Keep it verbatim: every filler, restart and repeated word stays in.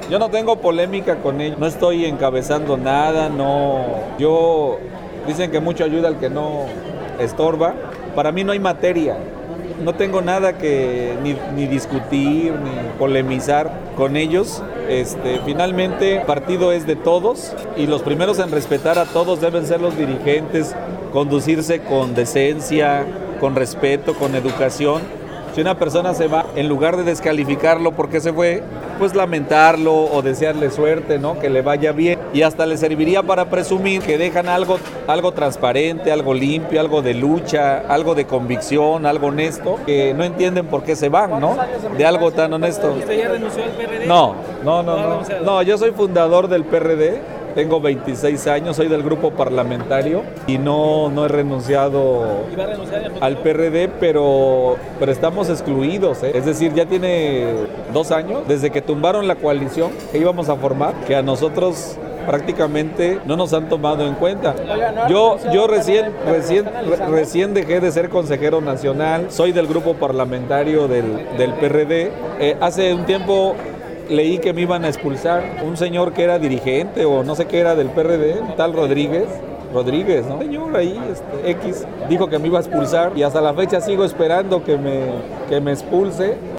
Yo no tengo polémica con ellos, no estoy encabezando nada, no. Yo, dicen que mucho ayuda al que no estorba. Para mí no hay materia. No tengo nada que ni, ni discutir, ni polemizar con ellos. Este, finalmente, el partido es de todos y los primeros en respetar a todos deben ser los dirigentes, conducirse con decencia, con respeto, con educación. Si una persona se va, en lugar de descalificarlo porque se fue, pues lamentarlo o desearle suerte, ¿no? Que le vaya bien. Y hasta le serviría para presumir que dejan algo, algo transparente, algo limpio, algo de lucha, algo de convicción, algo honesto, que no entienden por qué se van, ¿no? De algo tan honesto. ¿Usted ya renunció al P R D? No, no, no, no. No, yo soy fundador del P R D. Tengo veintiséis años, soy del grupo parlamentario y no, no he renunciado al P R D, pero, pero estamos excluidos, ¿eh? Es decir, ya tiene dos años desde que tumbaron la coalición que íbamos a formar, que a nosotros prácticamente no nos han tomado en cuenta. Yo, yo recién, recién, recién dejé de ser consejero nacional, soy del grupo parlamentario del, del P R D. Eh, hace un tiempo leí que me iban a expulsar un señor que era dirigente o no sé qué era del P R D, tal Rodríguez, Rodríguez, ¿no? Señor ahí, este, X, dijo que me iba a expulsar y hasta la fecha sigo esperando que me, que me expulse.